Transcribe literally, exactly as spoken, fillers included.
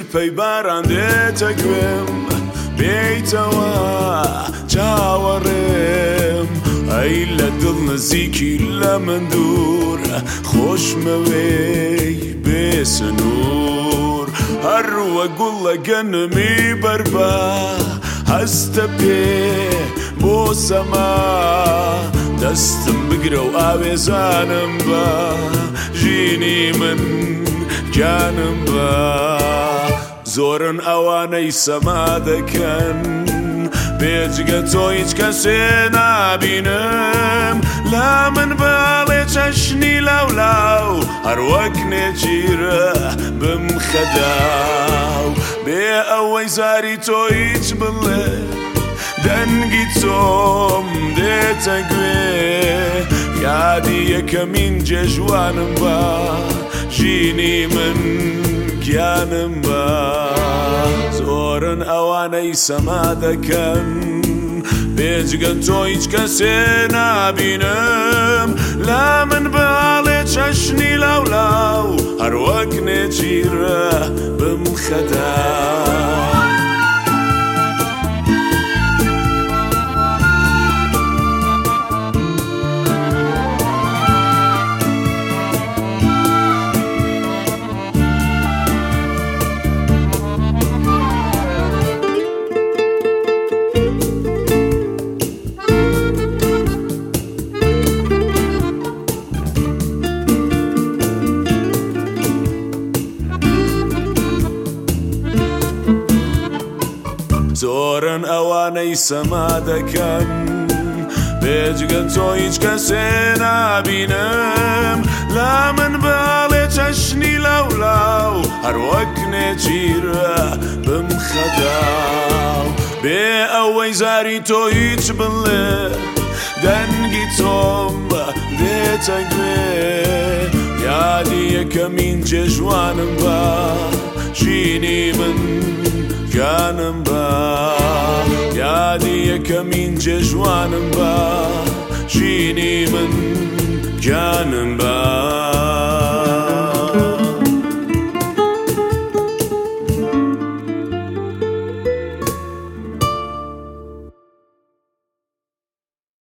پەی باران دێتە گوێم بێیتەوە چاوەڕێم ئەی لە دڵ نزیکی لە من دوور خۆشمەوەی بێسنوور هەروە گوڵ لە گەنمی بەربە هەستە پێ بۆ سەما دەستم بگرە و ئاوێزانم بە ژینی من گیانم بە زۆرن ئەوانەی سەما دەکەن بێجگە تۆ هیچ کەسێ نابینم لا من باڵێ چەشنی لەولاو هەر وەک نێچیرە بم خەداو بێ ئەوەی زاری تۆ هیچ بڵێ دەنگی تۆم دێتە گوێ یادی یەکەمین جێژوانم بە ژینی من گیانم بە زۆرن ئەوانەی سەما دەکەن بێجگەن تۆ هیچ کەسێ نابینم لا من باڵێ چەشنی لەولاو هەر وەک نێچیرە بم خەداو زۆرن ئەوانەی سەما دەکەن بێجگەن تۆ هیچ کەسێ نابینم لا من باڵێ چەشنی لەولاو هەر وەک نێچیرە بم خەداو بێ ئەوەی زاری تۆ هیچ بڵێ دەنگی تۆم دێتە گوێ یادی یەکەمین جێژوانم بە ژینی من گیانم بە یادی یەکەمین جێژوانم بە ژینی من